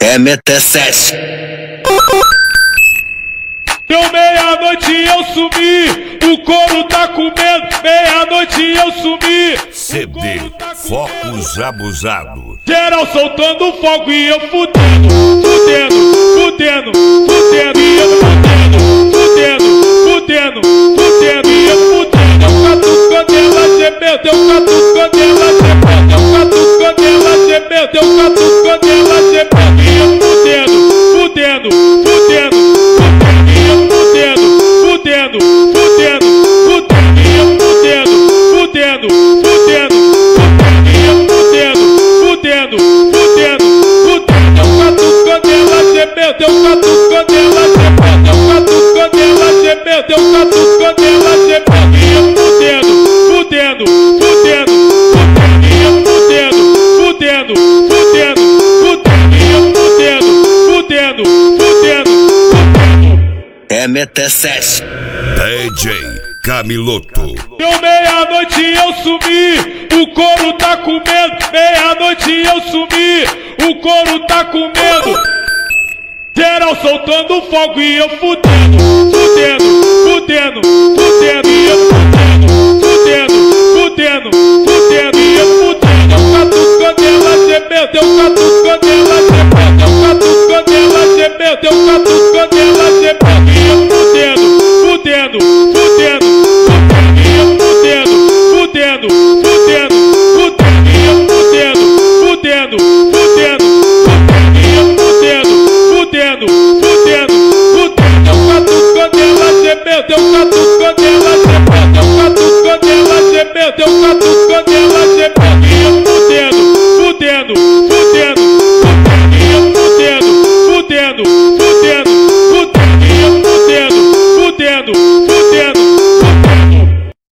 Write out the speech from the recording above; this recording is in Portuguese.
MT7. Deu meia-noite e eu sumi, o couro tá comendo. Meia-noite e eu sumi. CD Focos Abusado. Geral soltando fogo e eu fudendo, fudendo, fudendo, fudendo e eu fudendo, fudendo, fudendo, fudendo e eu fudendo. Deu catucando ela gemeu, deu catucando ela gemeu, deu catucando ela gemeu, deu catucando ela gemeu e eu fudendo, fudendo, fudendo, fudendo e eu fudendo, fudendo, fudendo, fudendo e eu fudendo, fudendo, fudendo, fudendo e eu fudendo, fudendo, fudendo, fudendo. Deu catucando ela gemeu, deu catucando ela gemeu, deu catucando ela gemeu, deu catucando ela gemeu e eu fudendo, fudendo, fudendo, fudendo e eu fudendo, fudendo, fudendo, fudendo e eu fudendo, fudendo, fudendo, fudendo. MT7. DJ Camiloto. Deu meia-noite e eu sumi, o couro tá comendo. Meia-noite e eu sumi, o couro tá comendo. Geral soltando fogo e eu fudendo, fudendo, fudendo, fudendo e eu fudendo, fudendo, fudendo, fudendo e eu fudendo. Deu catucando ela gemeu, deu catucando